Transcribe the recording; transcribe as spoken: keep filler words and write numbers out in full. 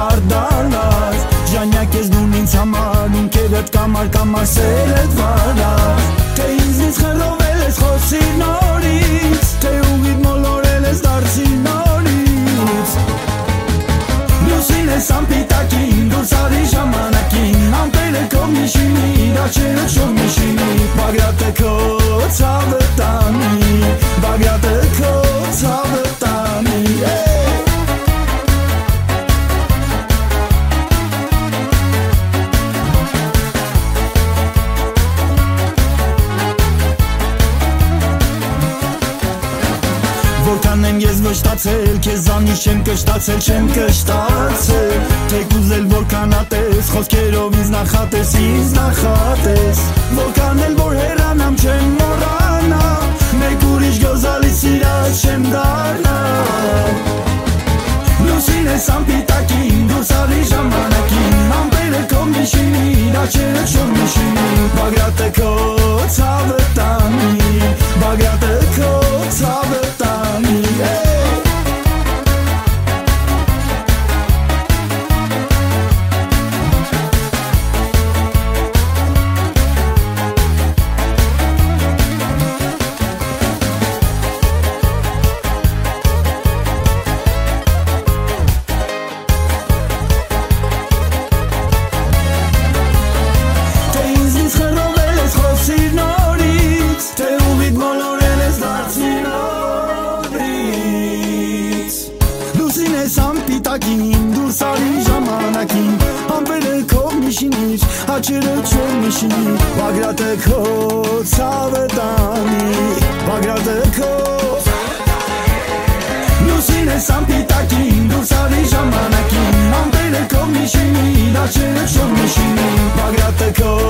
վարդալած Ժանյակ ես դուն ինձ համար ունքերդ կամար կամար սերդ վարած Թե ինձնից խրդովել ես խոսի նորից Թե ուղիդ մոլորել ես դարձի նորից Լուսին ես անպիտակին դուրս արի ժամանակին Ամպերը քո միշինի դաչերը շոր միշինի Բագրատը քո ցավը տանի Բագրատը քո ցավը տանի Որքան եմ ես վշտացել, քեզանից չեմ կշտացել, չեմ կշտացել Թեք ուզել որքան ատես, խոսքերով ինձ նախատես, ինձ նախատես Որքան էլ որ հեռանամ չեմ մոռանա Մեկ ուրիշ գոզալի սիրած չեմ դառնա Լուսին ես անպիտակին, դուրս արի ժամանակին Ամպերը քո միշինի, դաչերը շոր միշինի Բագրատը քո ցավը տանի, Բագրատը քո ցավը տանի Ամպիտակին դուրս արի ժամանակին Ամպերը քո միշինիր, հաչերը չոր միշինի Բագրատը քո ցավը տանի, Բագրատը քո Լուսին ես ամպիտակին դուրս արի ժամանակին Ամպերը քո միշինի, հաչերը չոր միշինի Բագրատը քո